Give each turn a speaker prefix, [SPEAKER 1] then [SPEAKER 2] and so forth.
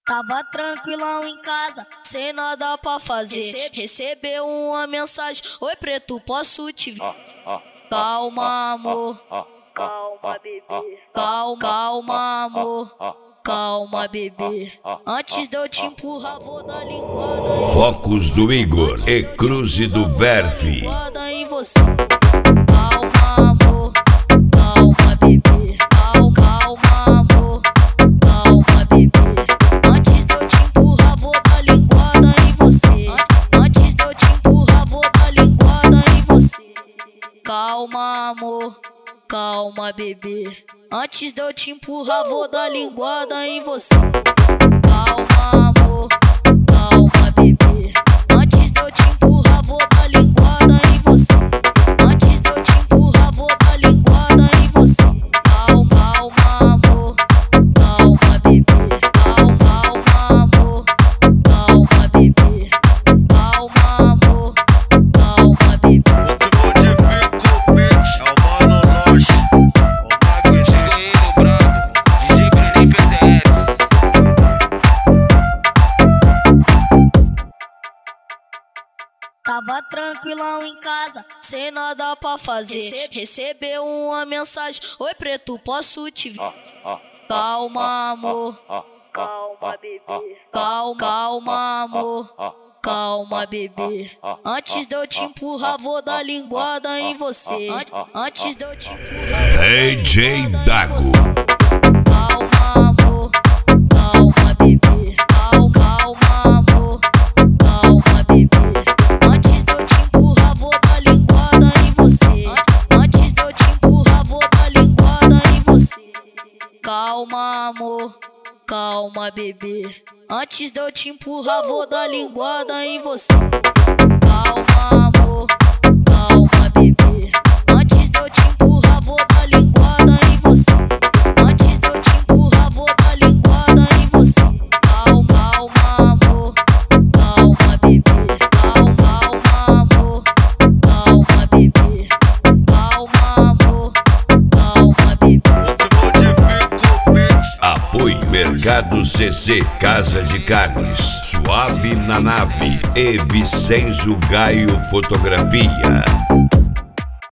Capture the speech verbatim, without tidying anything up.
[SPEAKER 1] Tava tranquilão em casa, sem nada pra fazer. Rece Recebeu uma mensagem: oi preto, posso te ver? Calma amor, calma bebê, calma, calma amor, calma bebê. Antes de eu te empurrar vou dar linguada.
[SPEAKER 2] Focos do Igor e Cruze do Verve.
[SPEAKER 1] Em você. Calma amor, calma bebê, calma, calma amor, calma bebê. Antes de eu te empurrar vou dar linguada em você. Antes de eu te empurrar vou dar linguada em você. Calma amor, calma bebê. Antes de eu te empurrar vou dar linguada em você. Calma amor, calma bebê. Antes de eu te empurrar vou dar linguada em você. Antes de eu te empurrar vou dar linguada em você. Calma, calma amor, calma bebê. Calma, calma amor, calma bebê. Calma amor, calma bebê.
[SPEAKER 3] Modifico o beat, é o Mano Loche, o Magno.
[SPEAKER 4] Cheguei no brabo, D J Brenin P C S.
[SPEAKER 1] Tava tranquilão em casa, sem nada pra fazer. Rece Recebeu uma mensagem: oi preto, posso te ver? Calma amor, calma bebê, calma, calma amor, calma bebê. Antes de eu te empurrar vou dar linguada em você. Antes de eu te empurrar
[SPEAKER 2] D J Dago.
[SPEAKER 1] Calma amor, calma bebê, calma, calma amor, calma bebê. Antes de eu te empurrar vou dar linguada em você. Antes de eu te empurrar vou dar linguada em você. Calma amor, calma bebê. Antes de eu te empurrar vou dar linguada em você. Calma amor, calma bebê. Antes de eu te empurrar vou dar linguada em você. Antes de eu te empurrar vou dar linguada em você. Calma, calma amor, calma bebê. Calma, calma amor, calma bebê. Calma amor, calma bebê.
[SPEAKER 3] Modifico o beat.
[SPEAKER 2] Apoio Mercado C C, Casa de Carnes, Suave na Nave e Vicenzo Gaio Fotografia.